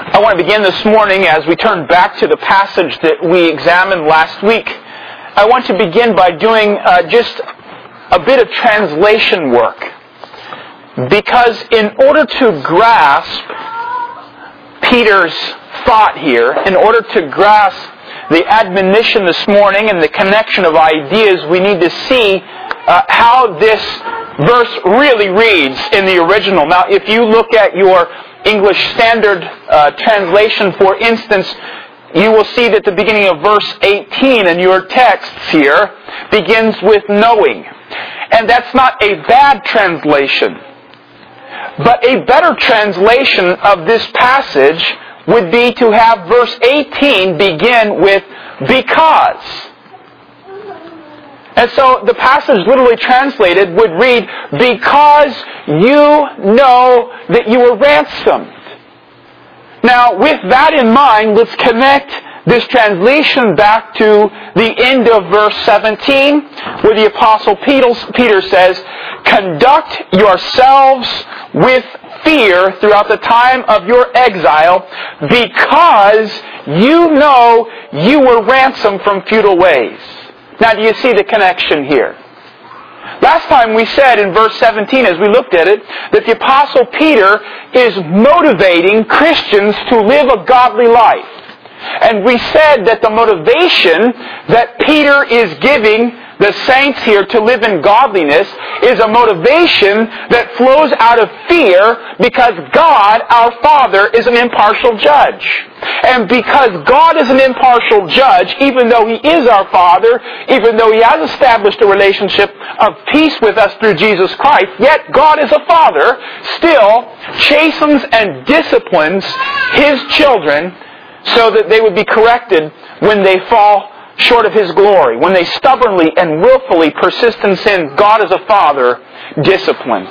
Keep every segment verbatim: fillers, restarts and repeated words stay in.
I want to begin this morning as we turn back to the passage that we examined last week. I want to begin by doing uh, just a bit of translation work. Because in order to grasp Peter's thought here, in order to grasp the admonition this morning and the connection of ideas, we need to see uh, how this verse really reads in the original. Now, if you look at your English Standard uh, Translation, for instance, you will see that the beginning of verse eighteen in your texts here begins with knowing. And that's not a bad translation. But a better translation of this passage would be to have verse eighteen begin with because. And so the passage literally translated would read, because you know that you were ransomed. Now, with that in mind, let's connect this translation back to the end of verse seventeen, where the Apostle Peter says, conduct yourselves with fear throughout the time of your exile, because you know you were ransomed from futile ways. Now, do you see the connection here? Last time we said in verse seventeen, as we looked at it, that the Apostle Peter is motivating Christians to live a godly life. And we said that the motivation that Peter is giving the saints here to live in godliness is a motivation that flows out of fear, because God, our Father, is an impartial judge. And because God is an impartial judge, even though He is our Father, even though He has established a relationship of peace with us through Jesus Christ, yet God is a Father, still chastens and disciplines His children so that they would be corrected when they fall short of His glory. When they stubbornly and willfully persist in sin, God as a Father disciplines.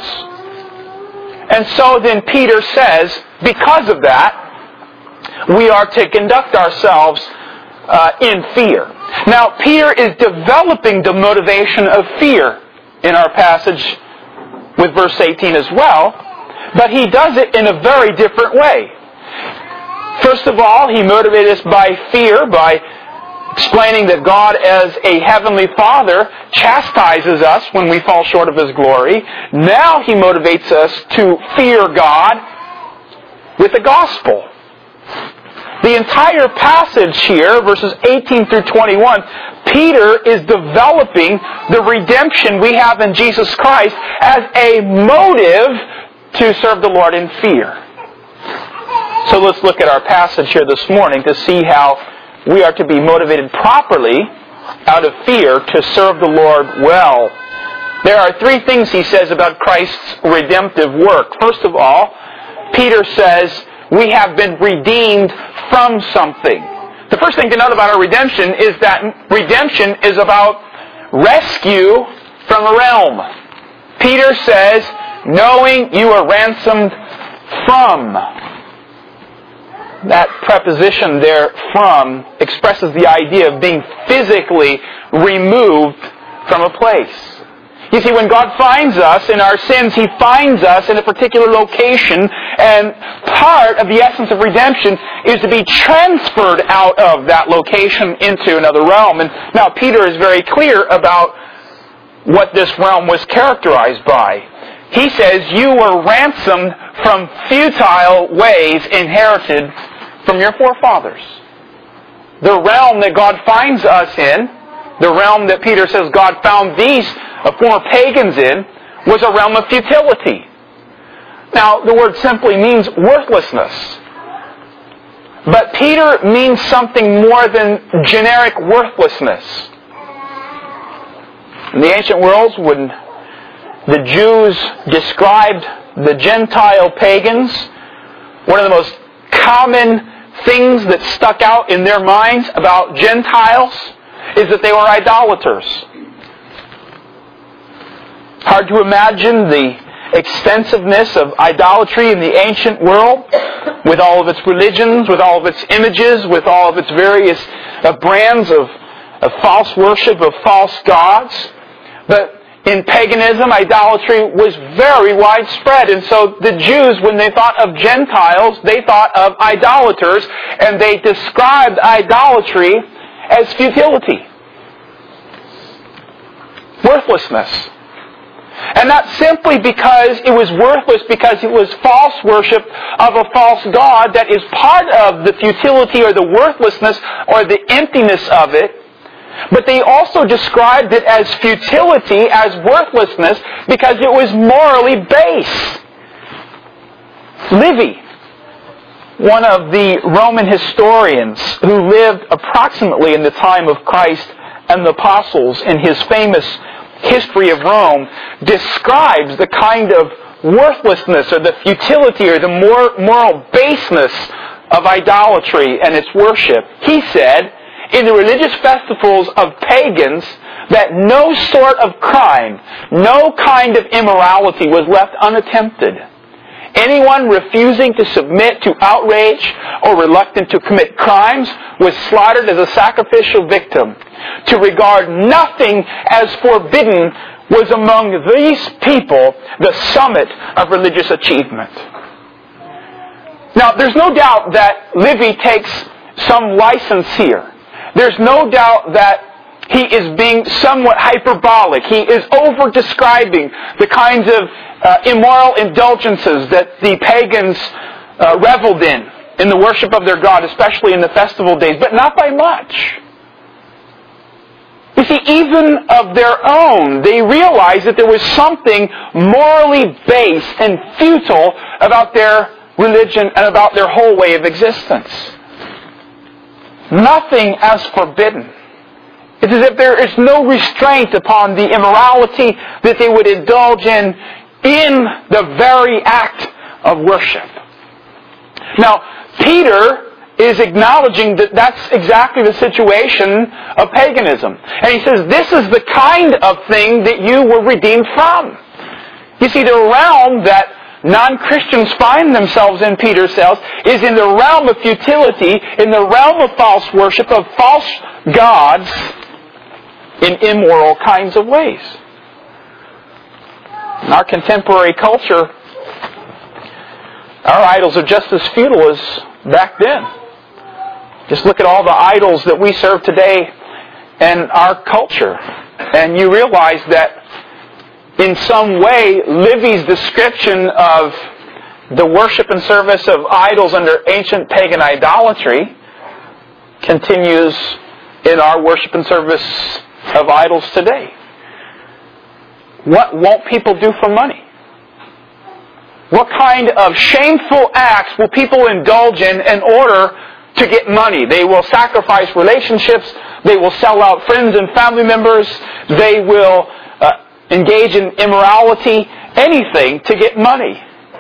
And so then Peter says, because of that, we are to conduct ourselves uh, in fear. Now, Peter is developing the motivation of fear in our passage with verse eighteen as well, but he does it in a very different way. First of all, he motivates us by fear, by explaining that God as a heavenly Father chastises us when we fall short of His glory. Now He motivates us to fear God with the gospel. The entire passage here, verses eighteen through twenty-one, Peter is developing the redemption we have in Jesus Christ as a motive to serve the Lord in fear. So let's look at our passage here this morning to see how we are to be motivated properly out of fear to serve the Lord well. There are three things he says about Christ's redemptive work. First of all, Peter says we have been redeemed from something. The first thing to note about our redemption is that redemption is about rescue from a realm. Peter says, knowing you are ransomed from. That preposition there, from, expresses the idea of being physically removed from a place. You see, when God finds us in our sins, He finds us in a particular location, and part of the essence of redemption is to be transferred out of that location into another realm. And now Peter is very clear about what this realm was characterized by. He says, you were ransomed from futile ways inherited from your forefathers. The realm that God finds us in, the realm that Peter says God found these former pagans in, was a realm of futility. Now, the word simply means worthlessness. But Peter means something more than generic worthlessness. In the ancient worlds, when the Jews described the Gentile pagans, one of the most common things that stuck out in their minds about Gentiles is that they were idolaters. Hard to imagine the extensiveness of idolatry in the ancient world, with all of its religions, with all of its images, with all of its various uh, brands of, of false worship, of false gods. But in paganism, idolatry was very widespread. And so the Jews, when they thought of Gentiles, they thought of idolaters, and they described idolatry as futility, worthlessness. And not simply because it was worthless, because it was false worship of a false god that is part of the futility or the worthlessness or the emptiness of it, but they also described it as futility, as worthlessness, because it was morally base. Livy, one of the Roman historians who lived approximately in the time of Christ and the apostles, in his famous History of Rome, describes the kind of worthlessness or the futility or the moral baseness of idolatry and its worship. He said, in the religious festivals of pagans, that no sort of crime, no kind of immorality was left unattempted. Anyone refusing to submit to outrage or reluctant to commit crimes was slaughtered as a sacrificial victim. To regard nothing as forbidden was among these people the summit of religious achievement. Now, there's no doubt that Livy takes some license here. There's no doubt that he is being somewhat hyperbolic. He is over-describing the kinds of uh, immoral indulgences that the pagans uh, reveled in, in the worship of their God, especially in the festival days, but not by much. You see, even of their own, they realized that there was something morally base and futile about their religion and about their whole way of existence. Nothing as forbidden. It's as if there is no restraint upon the immorality that they would indulge in in the very act of worship. Now, Peter is acknowledging that that's exactly the situation of paganism. And he says, this is the kind of thing that you were redeemed from. You see, the realm that non-Christians find themselves in, Peter says, is in the realm of futility, in the realm of false worship, of false gods, in immoral kinds of ways. In our contemporary culture, our idols are just as futile as back then. Just look at all the idols that we serve today in our culture, and you realize that in some way, Livy's description of the worship and service of idols under ancient pagan idolatry continues in our worship and service of idols today. What won't people do for money? What kind of shameful acts will people indulge in in order to get money? They will sacrifice relationships. They will sell out friends and family members. They will uh, engage in immorality, anything to get money.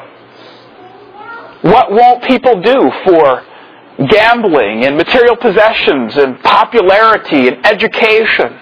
What won't people do for gambling and material possessions and popularity and education?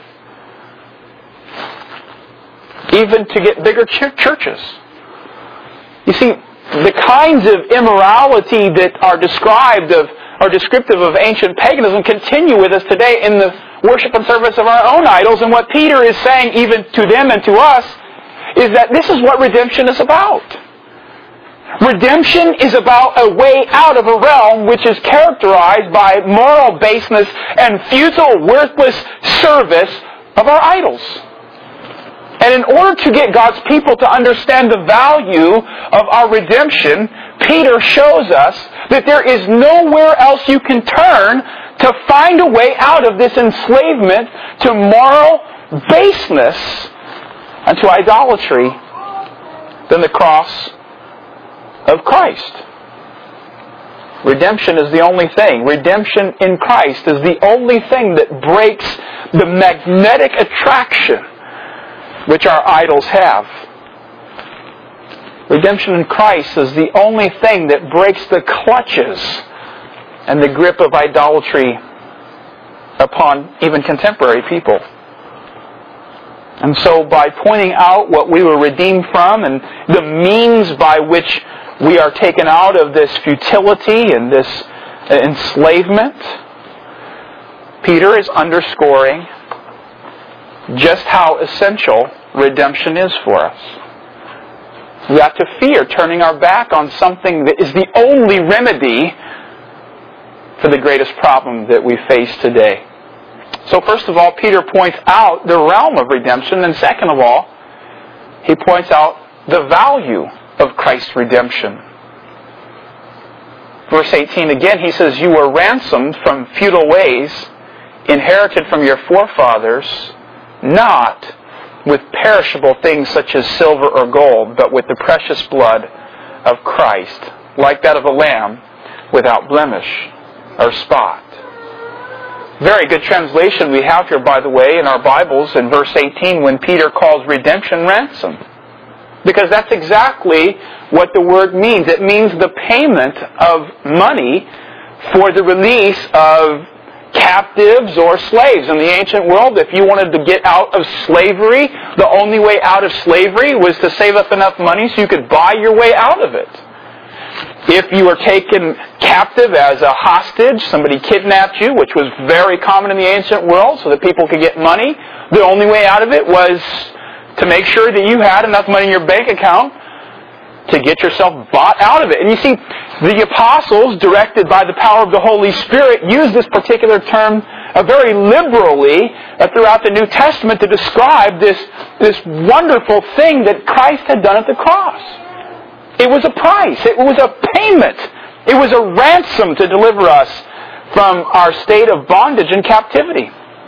Even to get bigger ch- churches. You see, the kinds of immorality that are described of are descriptive of ancient paganism continue with us today in the worship and service of our own idols. And what Peter is saying even to them and to us is that this is what redemption is about. Redemption is about a way out of a realm which is characterized by moral baseness and futile, worthless service of our idols. And in order to get God's people to understand the value of our redemption, Peter shows us that there is nowhere else you can turn to find a way out of this enslavement to moral baseness and to idolatry than the cross of Christ. Redemption is the only thing. Redemption in Christ is the only thing that breaks the magnetic attraction which our idols have. Redemption in Christ is the only thing that breaks the clutches and the grip of idolatry upon even contemporary people. And so by pointing out what we were redeemed from and the means by which we are taken out of this futility and this enslavement, Peter is underscoring just how essential redemption is for us. We ought to fear turning our back on something that is the only remedy for the greatest problem that we face today. So first of all, Peter points out the realm of redemption, and second of all, he points out the value of Christ's redemption. Verse eighteen, again, he says, "You were ransomed from futile ways, inherited from your forefathers, not with perishable things such as silver or gold, but with the precious blood of Christ, like that of a lamb without blemish or spot." Very good translation we have here, by the way, in our Bibles in verse eighteen, when Peter calls redemption ransom. Because that's exactly what the word means. It means the payment of money for the release of captives or slaves. In the ancient world, if you wanted to get out of slavery, the only way out of slavery was to save up enough money so you could buy your way out of it. If you were taken captive as a hostage, somebody kidnapped you, which was very common in the ancient world, so that people could get money, the only way out of it was to make sure that you had enough money in your bank account to get yourself bought out of it. And you see, the apostles, directed by the power of the Holy Spirit, use this particular term uh, very liberally uh, throughout the New Testament to describe this, this wonderful thing that Christ had done at the cross. It was a price. It was a payment. It was a ransom to deliver us from our state of bondage and captivity.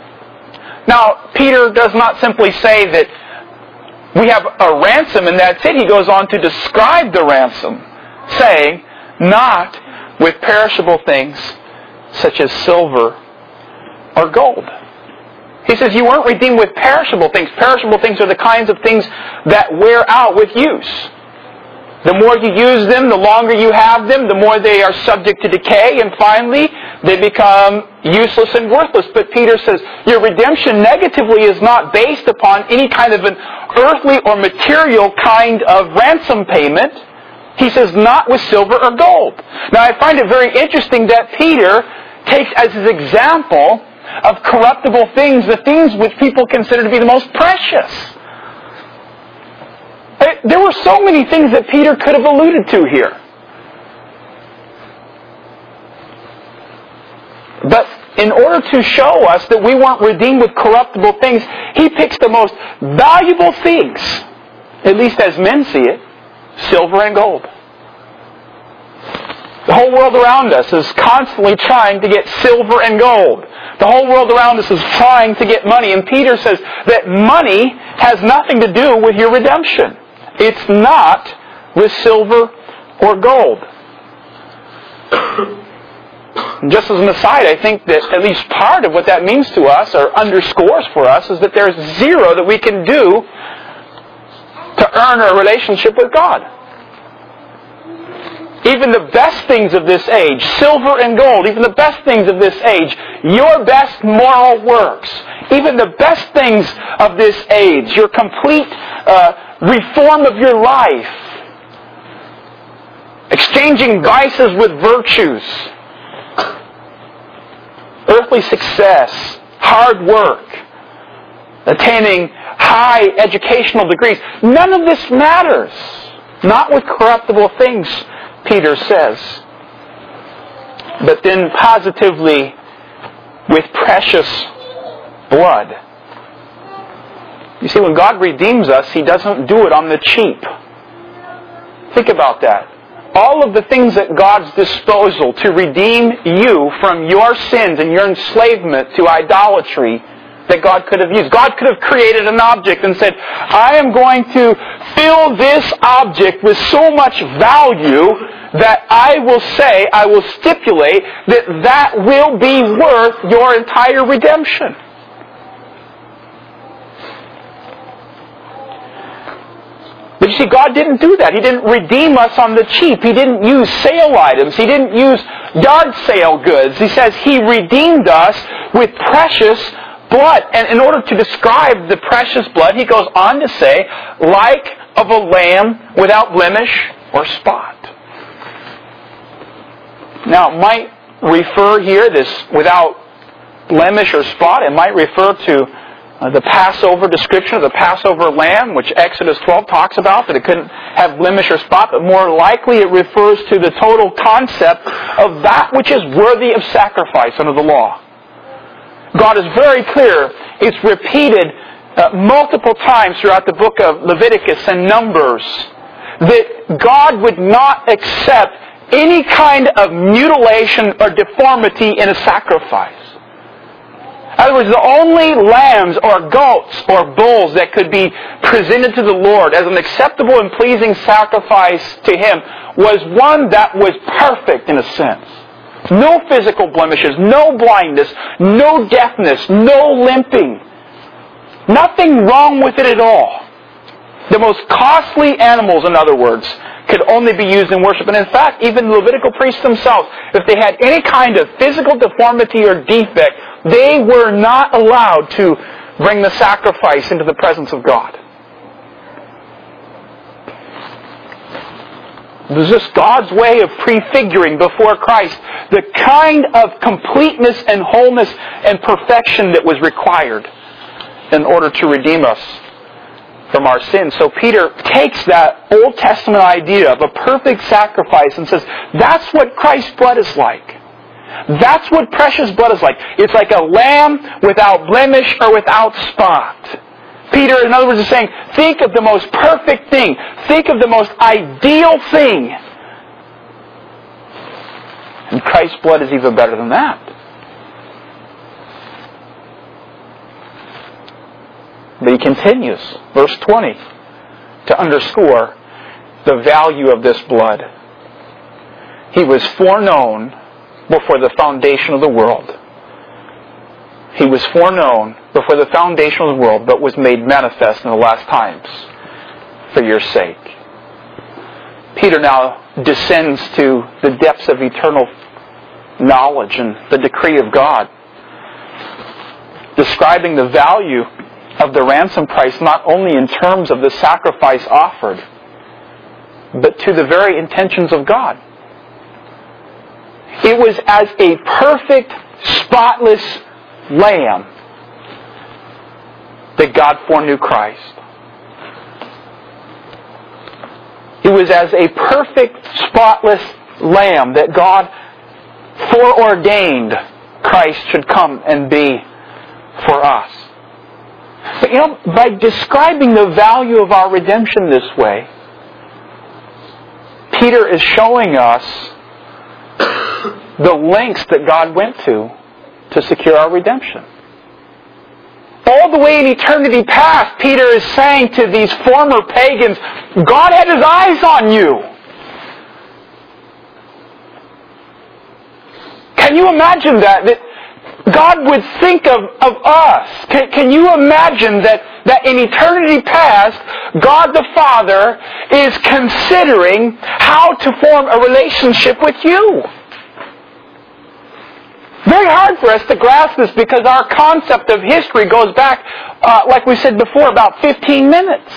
Now, Peter does not simply say that we have a ransom and that's it. He goes on to describe the ransom, saying, not with perishable things such as silver or gold. He says you weren't redeemed with perishable things. Perishable things are the kinds of things that wear out with use. The more you use them, the longer you have them, the more they are subject to decay, and finally, they become useless and worthless. But Peter says, your redemption negatively is not based upon any kind of an earthly or material kind of ransom payment. He says, not with silver or gold. Now, I find it very interesting that Peter takes as his example of corruptible things the things which people consider to be the most precious. There were so many things that Peter could have alluded to here. But in order to show us that we weren't redeemed with corruptible things, he picks the most valuable things, at least as men see it, silver and gold. The whole world around us is constantly trying to get silver and gold. The whole world around us is trying to get money. And Peter says that money has nothing to do with your redemption. It's not with silver or gold. Just as an aside, I think that at least part of what that means to us, or underscores for us, is that there's zero that we can do to earn a relationship with God. Even the best things of this age, silver and gold, even the best things of this age, your best moral works, even the best things of this age, your complete uh, reform of your life, exchanging vices with virtues, earthly success, hard work, attaining high educational degrees, none of this matters. Not with corruptible things, Peter says, but then positively with precious blood. You see, when God redeems us, He doesn't do it on the cheap. Think about that. All of the things at God's disposal to redeem you from your sins and your enslavement to idolatry that God could have used. God could have created an object and said, I am going to fill this object with so much value that I will say, I will stipulate that that will be worth your entire redemption. But you see, God didn't do that. He didn't redeem us on the cheap. He didn't use sale items. He didn't use yard sale goods. He says He redeemed us with precious blood. And in order to describe the precious blood, He goes on to say, like of a lamb without blemish or spot. Now, it might refer here, this without blemish or spot, it might refer to Uh, the Passover description of the Passover lamb, which Exodus twelve talks about, that it couldn't have blemish or spot, but more likely it refers to the total concept of that which is worthy of sacrifice under the law. God is very clear. It's repeated uh, multiple times throughout the book of Leviticus and Numbers that God would not accept any kind of mutilation or deformity in a sacrifice. In other words, the only lambs or goats or bulls that could be presented to the Lord as an acceptable and pleasing sacrifice to Him was one that was perfect in a sense. No physical blemishes, no blindness, no deafness, no limping. Nothing wrong with it at all. The most costly animals, in other words, could only be used in worship. And in fact, even the Levitical priests themselves, if they had any kind of physical deformity or defect, they were not allowed to bring the sacrifice into the presence of God. It was just God's way of prefiguring before Christ the kind of completeness and wholeness and perfection that was required in order to redeem us from our sins. So Peter takes that Old Testament idea of a perfect sacrifice and says, that's what Christ's blood is like. That's what precious blood is like. It's like a lamb without blemish or without spot. Peter, in other words, is saying, think of the most perfect thing. Think of the most ideal thing. And Christ's blood is even better than that. But he continues, verse twenty, to underscore the value of this blood. He was foreknown before the foundation of the world. He was foreknown before the foundation of the world, but was made manifest in the last times for your sake. Peter now descends to the depths of eternal knowledge and the decree of God, describing the value of the ransom price not only in terms of the sacrifice offered, but to the very intentions of God. It was as a perfect, spotless lamb that God foreknew Christ. It was as a perfect, spotless lamb that God foreordained Christ should come and be for us. But you know, by describing the value of our redemption this way, Peter is showing us the lengths that God went to to secure our redemption. All the way in eternity past, Peter is saying to these former pagans, God had His eyes on you. Can you imagine that? That God would think of, of us. Can, can you imagine that, that in eternity past, God the Father is considering how to form a relationship with you? Very hard for us to grasp this because our concept of history goes back, uh, like we said before, about fifteen minutes.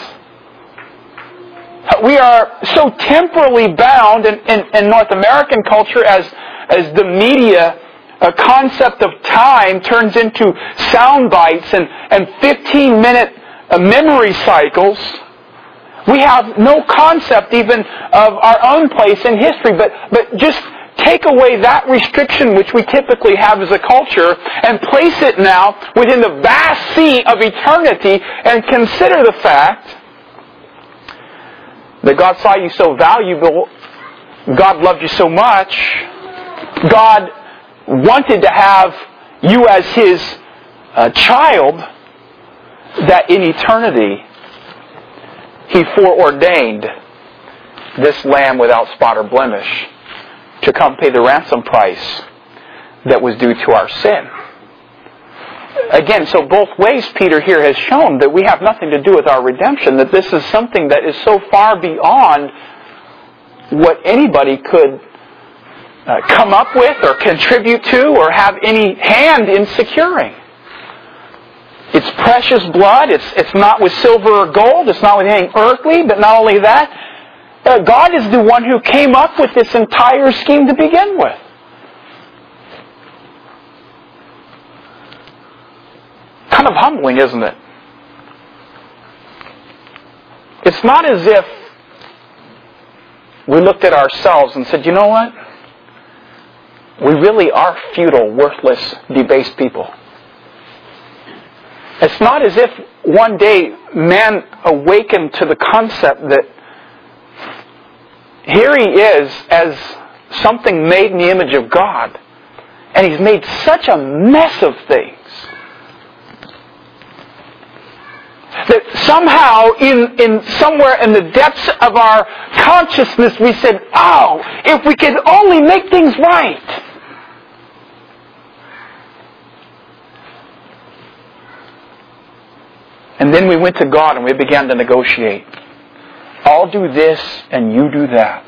We are so temporally bound in, in, in North American culture as, as the media a concept of time turns into sound bites and, and fifteen-minute uh, memory cycles. We have no concept even of our own place in history, but, but just take away that restriction which we typically have as a culture and place it now within the vast sea of eternity and consider the fact that God saw you so valuable, God loved you so much, God wanted to have you as His uh, child, that in eternity He foreordained this lamb without spot or blemish to come pay the ransom price that was due to our sin. Again, so both ways Peter here has shown that we have nothing to do with our redemption, that this is something that is so far beyond what anybody could uh, come up with or contribute to or have any hand in securing. It's precious blood. It's, it's not with silver or gold. It's not with anything earthly. But not only that, uh, God is the one who came up with this entire scheme to begin with. Kind kind of humbling, isn't it? It's not as if we looked at ourselves and said, you know what? We really are futile, worthless, debased people. It's not as if one day man awakened to the concept that here he is as something made in the image of God, and he's made such a mess of things that somehow in, in somewhere in the depths of our consciousness we said, oh, if we could only make things right. And then we went to God and we began to negotiate. I'll do this and you do that.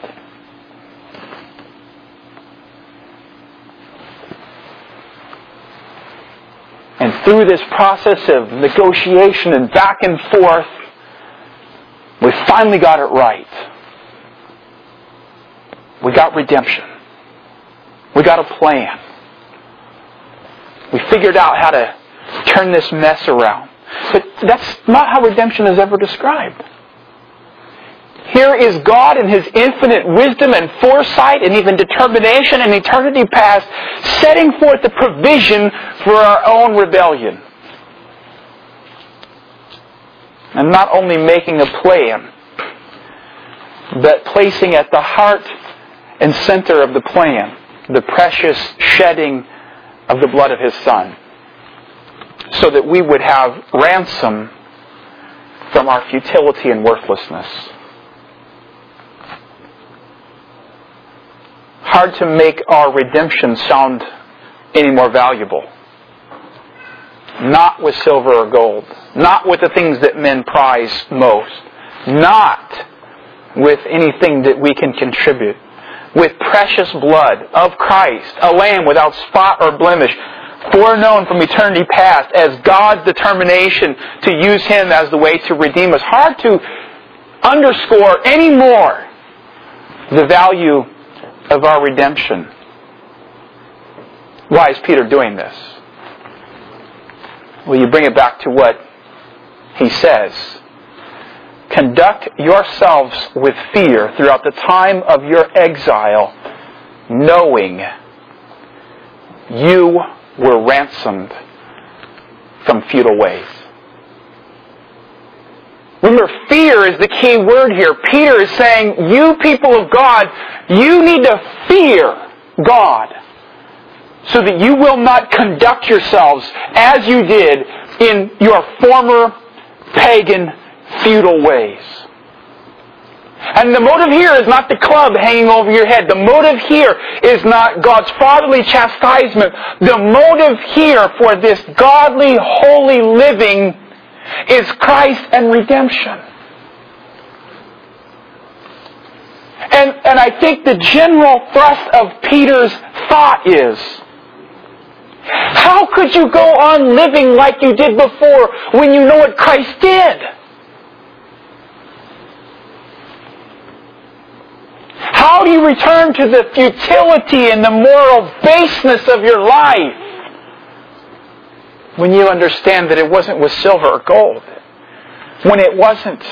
And through this process of negotiation and back and forth, we finally got it right. We got redemption. We got a plan. We figured out how to turn this mess around. But that's not how redemption is ever described. Here is God in His infinite wisdom and foresight and even determination in eternity past setting forth the provision for our own rebellion. And not only making a plan, but placing at the heart and center of the plan the precious shedding of the blood of His Son, so that we would have ransom from our futility and worthlessness. Hard to make our redemption sound any more valuable. Not with silver or gold. Not with the things that men prize most. Not with anything that we can contribute. With precious blood of Christ, a lamb without spot or blemish, foreknown from eternity past as God's determination to use Him as the way to redeem us. Hard to underscore any more the value of our redemption. Why is Peter doing this? Well, you bring it back to what he says. Conduct yourselves with fear throughout the time of your exile, knowing you were ransomed from futile ways. Remember, fear is the key word here. Peter is saying, you people of God, you need to fear God so that you will not conduct yourselves as you did in your former pagan, futile ways. And the motive here is not the club hanging over your head. The motive here is not God's fatherly chastisement. The motive here for this godly, holy living is Christ and redemption. And, and I think the general thrust of Peter's thought is, how could you go on living like you did before when you know what Christ did? How do you return to the futility and the moral baseness of your life when you understand that it wasn't with silver or gold, when it wasn't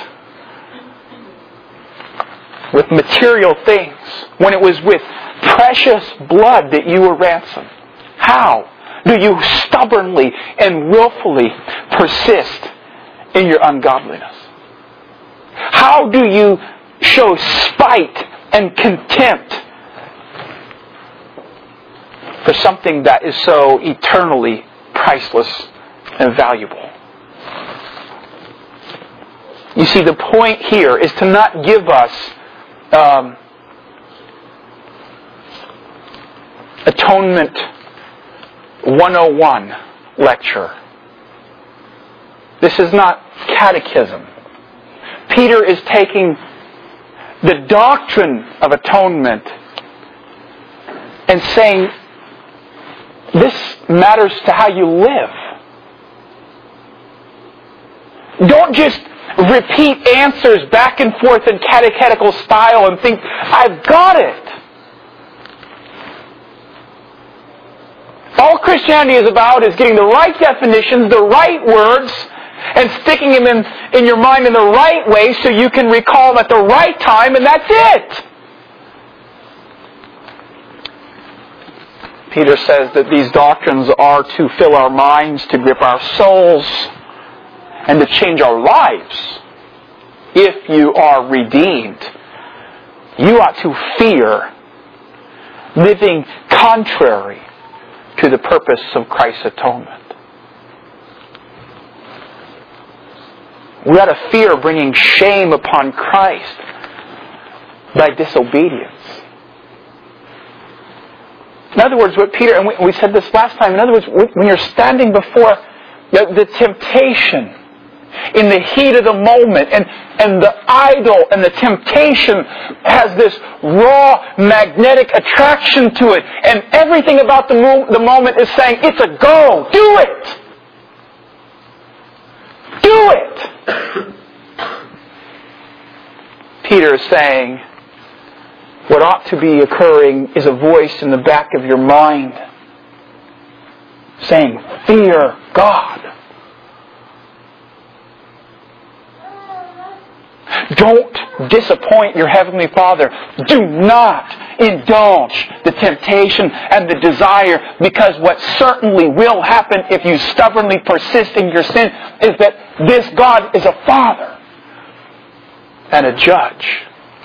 with material things, when it was with precious blood that you were ransomed? How do you stubbornly and willfully persist in your ungodliness? How do you show spite and contempt for something that is so eternally priceless and valuable? You see, the point here is to not give us um, Atonement one oh one lecture. This is not catechism. Peter is taking the doctrine of atonement and saying, this matters to how you live. Don't just repeat answers back and forth in catechetical style and think, I've got it. All Christianity is about is getting the right definitions, the right words, and sticking them in, in your mind in the right way so you can recall them at the right time, and that's it. Peter says that these doctrines are to fill our minds, to grip our souls, and to change our lives. If you are redeemed, you ought to fear living contrary to the purpose of Christ's atonement. We ought to fear bringing shame upon Christ by disobedience. In other words, what Peter, and we, we said this last time, in other words, when you're standing before the, the temptation in the heat of the moment, and, and the idol and the temptation has this raw magnetic attraction to it, and everything about the, mo- the moment is saying, it's a go, do it! Do it! Peter is saying, what ought to be occurring is a voice in the back of your mind saying, fear God. Don't disappoint your Heavenly Father. Do not indulge the temptation and the desire, because what certainly will happen if you stubbornly persist in your sin is that this God is a Father and a Judge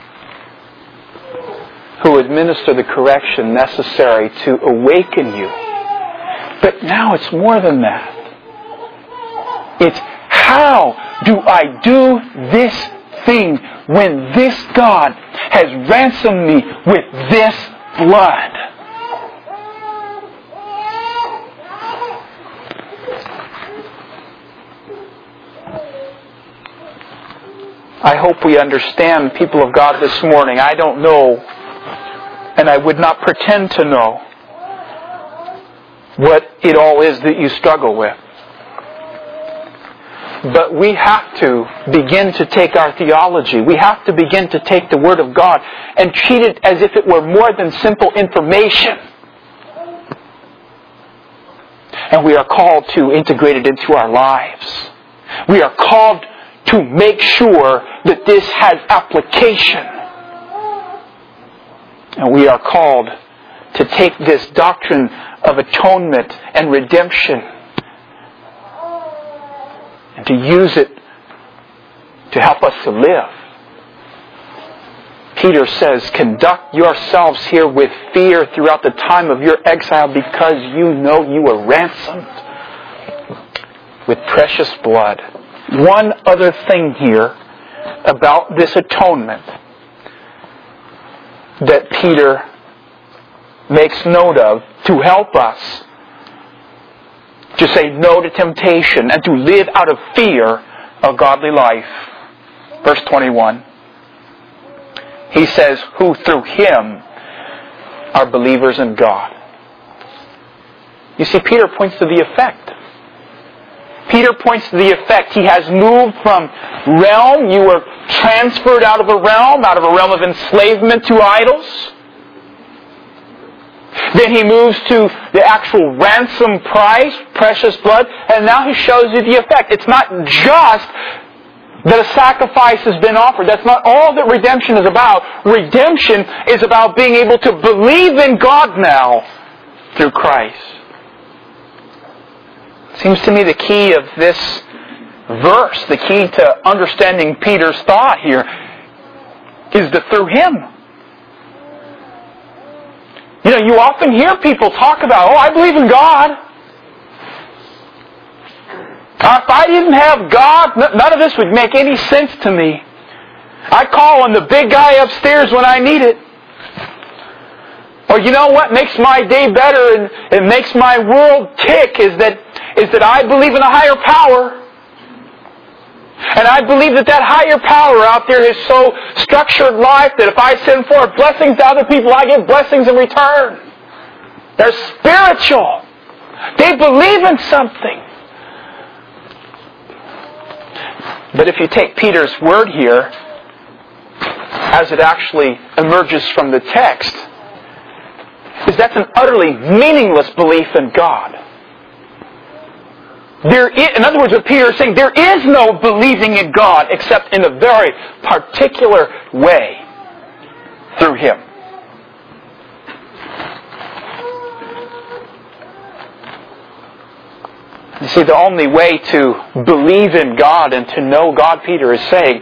who would administer the correction necessary to awaken you. But now it's more than that. It's how do I do this thing when this God has ransomed me with this blood? I hope we understand, people of God, this morning. I don't know, and I would not pretend to know, what it all is that you struggle with. But we have to begin to take our theology, we have to begin to take the Word of God and treat it as if it were more than simple information. And we are called to integrate it into our lives. We are called to make sure that this has application. And we are called to take this doctrine of atonement and redemption and to use it to help us to live. Peter says, conduct yourselves here with fear throughout the time of your exile, because you know you were ransomed with precious blood. One other thing here about this atonement that Peter makes note of to help us to say no to temptation and to live out of fear a godly life. Verse twenty-one. He says, who through Him are believers in God. You see, Peter points to the effect. Peter points to the effect. He has moved from realm. You were transferred out of a realm, out of a realm of enslavement to idols. Then he moves to the actual ransom price, precious blood, and now he shows you the effect. It's not just that a sacrifice has been offered. That's not all that redemption is about. Redemption is about being able to believe in God now through Christ. It seems to me the key of this verse, the key to understanding Peter's thought here, is that through Him. You know, you often hear people talk about, oh, I believe in God. If I didn't have God, none of this would make any sense to me. I call on the big guy upstairs when I need it. Or you know what makes my day better and it makes my world tick is that is that I believe in a higher power. And I believe that that higher power out there has so structured life that if I send forth blessings to other people, I get blessings in return. They're spiritual. They believe in something. But if you take Peter's word here, as it actually emerges from the text, is that's an utterly meaningless belief in God. There is, in other words, what Peter is saying, there is no believing in God except in a very particular way through Him. You see, the only way to believe in God and to know God, Peter is saying,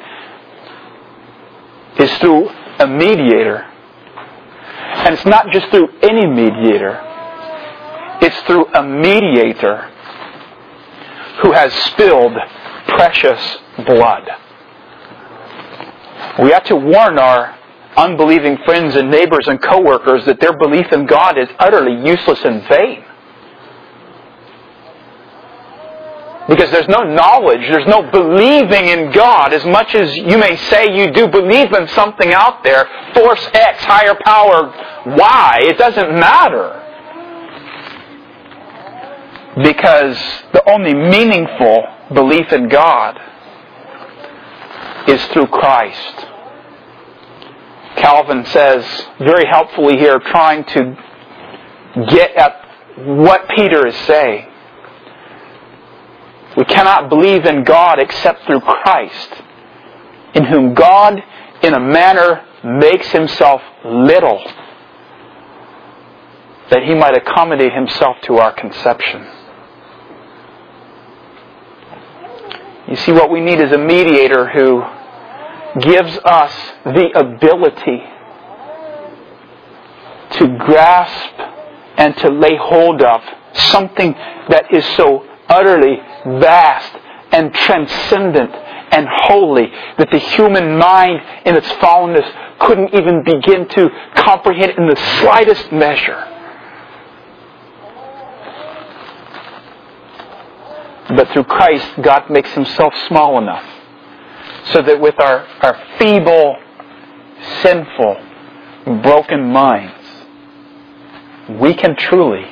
is through a mediator. And it's not just through any mediator. It's through a mediator who has spilled precious blood. We have to warn our unbelieving friends and neighbors and co-workers that their belief in God is utterly useless and vain. Because there's no knowledge, there's no believing in God. As much as you may say you do believe in something out there, force X, higher power Y, it doesn't matter. Because the only meaningful belief in God is through Christ. Calvin says, very helpfully here, trying to get at what Peter is saying. We cannot believe in God except through Christ, in whom God, in a manner, makes Himself little, that He might accommodate Himself to our conception. You see, what we need is a mediator who gives us the ability to grasp and to lay hold of something that is so utterly vast and transcendent and holy that the human mind in its fallenness couldn't even begin to comprehend in the slightest measure. But through Christ, God makes Himself small enough so that with our, our feeble, sinful, broken minds, we can truly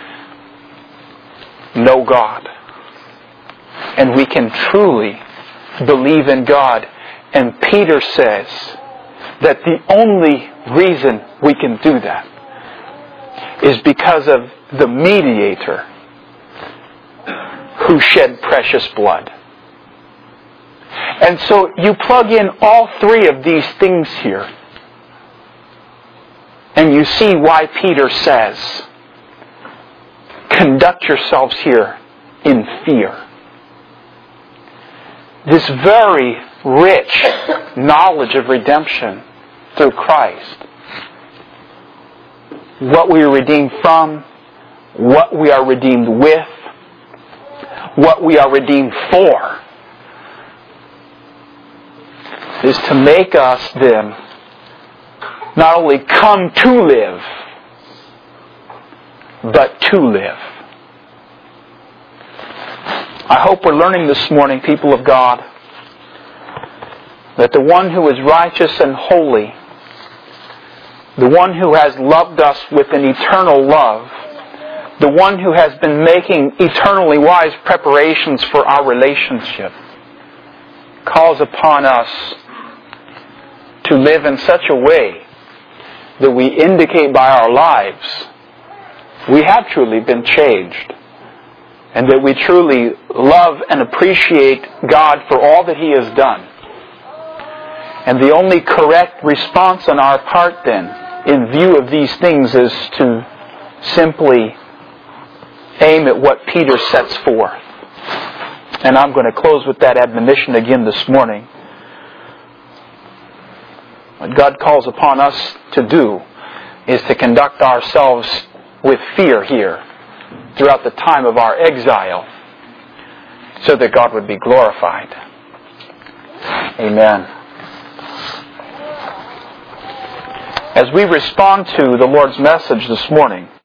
know God. And we can truly believe in God. And Peter says that the only reason we can do that is because of the mediator who shed precious blood. And so you plug in all three of these things here, and you see why Peter says, conduct yourselves here in fear. This very rich knowledge of redemption through Christ, what we are redeemed from, what we are redeemed with, what we are redeemed for, is to make us then not only come to live, but to live. I hope we're learning this morning, people of God, that the one who is righteous and holy, the one who has loved us with an eternal love, the one who has been making eternally wise preparations for our relationship, calls upon us to live in such a way that we indicate by our lives we have truly been changed, and that we truly love and appreciate God for all that He has done. And the only correct response on our part then, in view of these things, is to simply aim at what Peter sets forth. And I'm going to close with that admonition again this morning. What God calls upon us to do is to conduct ourselves with fear here throughout the time of our exile, so that God would be glorified. Amen. As we respond to the Lord's message this morning,